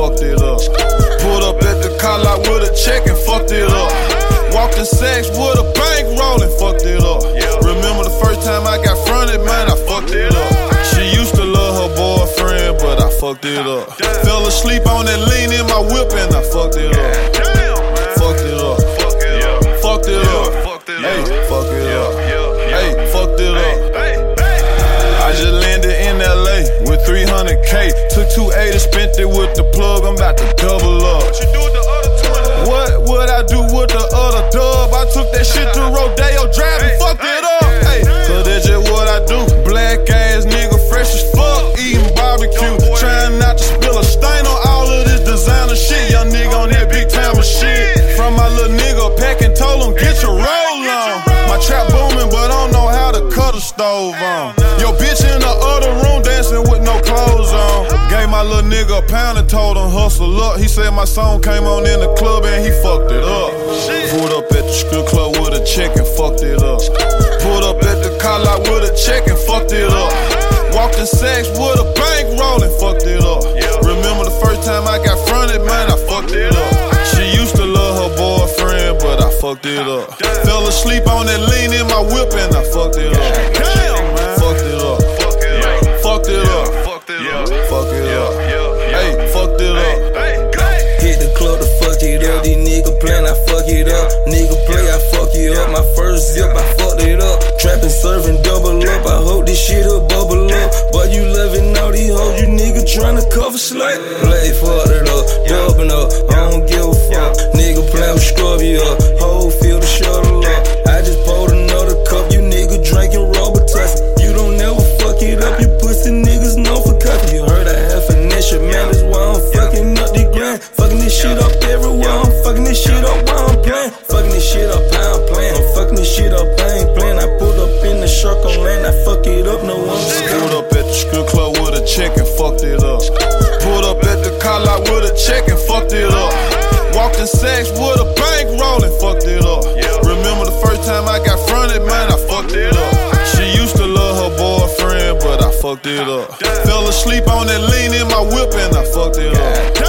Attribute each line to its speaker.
Speaker 1: fucked it up. Pulled up at the car lot with a check and fucked it up. Walked in Saks with a bank roll and fucked it up. Remember the first time I got fronted, man, I fucked it up. She used to love her boyfriend, but I fucked it up. Fell asleep on that lean in my whip and I fucked it up. Fucked it up. Fucked it up. Hey, fuck it up. Hey, fucked it up. I just landed in LA with 300K. Took 280, spent it with the plug. I'm about to double up. What you do with the other 20? What would I do with the other dub? I took that shit to Rodeo Drive and fucked it up. Hey, cause that's just what I do. Black ass nigga, fresh as fuck, eating barbecue. Trying not to spill a stain on all of this designer shit. Young nigga on that big time of shit. From my little nigga, pack and told him, get your roll on. My trap booming, but I don't know how to cut a stove on. Yo, bitch in the other room dancing with no clothes on. Gave my little nigga a pound and told him hustle up. He said my song came on in the club and he fucked it up. Pulled up at the strip club with a check and fucked it up. Pulled up at the car lot with a check and fucked it up. Walked in Saks with a bank roll and fucked it up. Remember the first time I got fronted, man, I fucked it up. She used to love her boyfriend, but I fucked it up. Fell asleep on that lean in my whip and I fucked it up. Fucked it up. Fucked it up. Fucked it up. Hey, fucked it up.
Speaker 2: Hit the club to fuck it up. These niggas playin', I fuck it up. Nigga play, I fuck it up. My first zip, I fucked it up. Trappin', serving, double up. I hope this shit will bubble up. But you loving all these hoes, you nigga tryna cover slut. Play, fucked it up, dubbing up. I don't give a fuck. Nigga play, I'm scrub you up. Whole field to shuttle up. I just poured another cup. You nigga drinking Robitussin. You don't never fuck it up. You pussy niggas known for cuffing. You heard I have finesse your man. That's why I'm fucking up the grind. Fucking this shit up everywhere. I'm fucking this shit up while I'm playing. Fucking this shit up, how I'm playing. I'm fucking this shit up, I ain't playing. I pulled up in the circle lane. I fuck it up, no one.
Speaker 1: Pulled up at the strip club with a check and fucked it up. Pulled up at the car lot with a check and fucked it up. Walked in Saks with a bank roll and fucked it up. Remember the first time I got fronted, man, I fucked it up. She used to love her boyfriend, but I fucked it up. Fell asleep on that lean in my whip and I fucked it up.